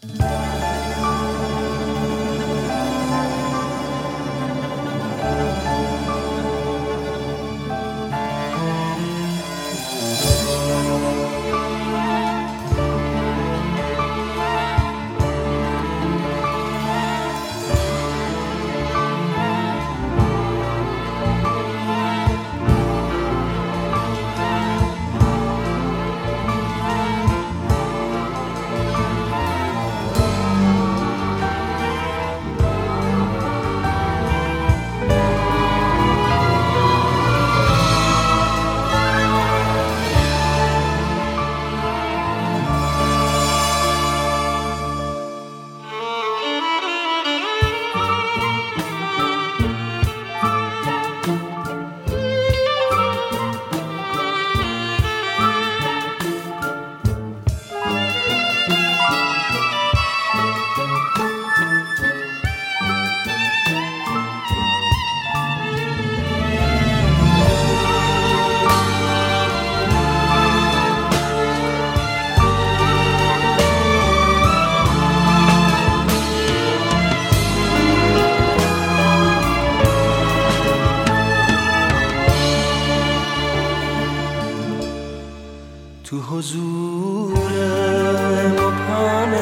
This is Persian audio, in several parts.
تو حضور مبهم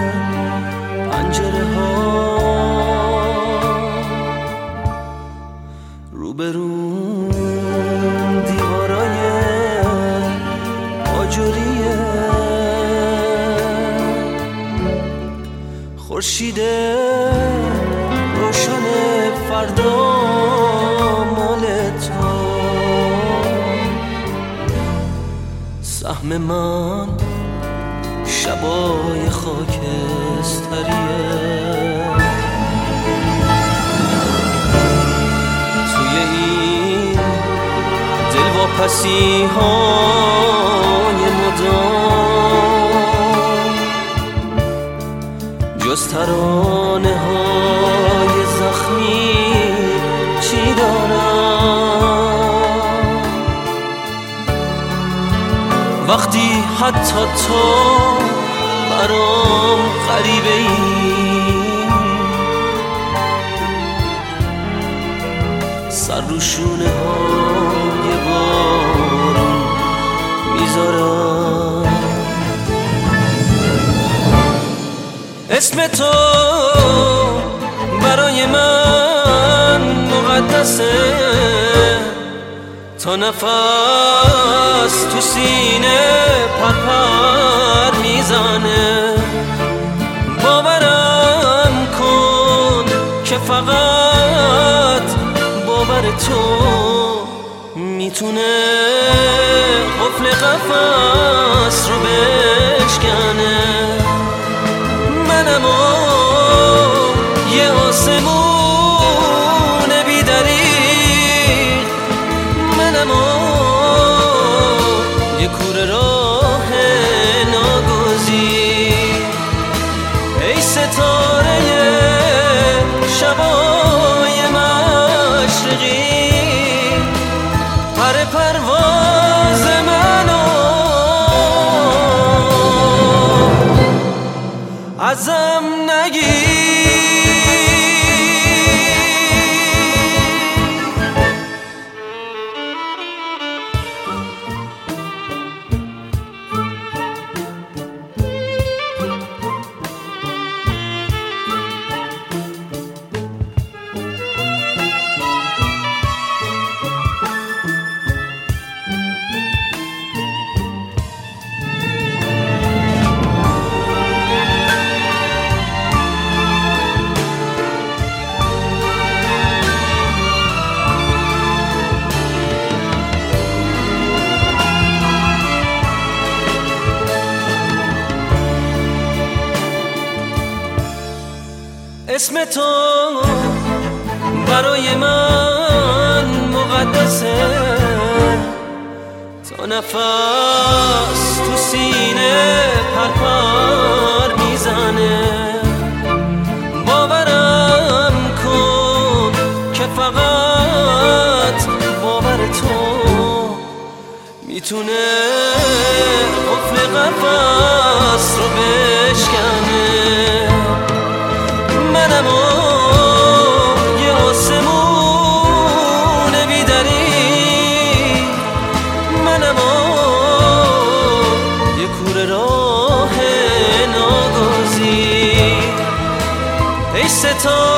پنجره ها روبرون دیوارای آجوریه، خورشید روشن فردا مال تو، سهم من شبای خاکستریه، توی این دلواپسی های مدام جز ترانه های زخمی چی دارم؟ وقتی حتی تو برام غریبه ای، سر رو شونه های بارون میذارم، اسم تو برای من مقدسه، تا نفس تو سینه پرپر میزنه، باورم کن که فقط باور تو میتونه قفل قفس رو بشکنه، منم یه آسمون بی‌دریغ، منم یه کوره راه ناگزیر، ای ستاره شبای مشرقی، پر پرواز منو ازم نگیر. اسم تو برای من مقدسه، تا نفس تو سینه پرپر میزنه، باورم کن که فقط باور تو میتونه قفل قفس رو بشکنه، ای ستاره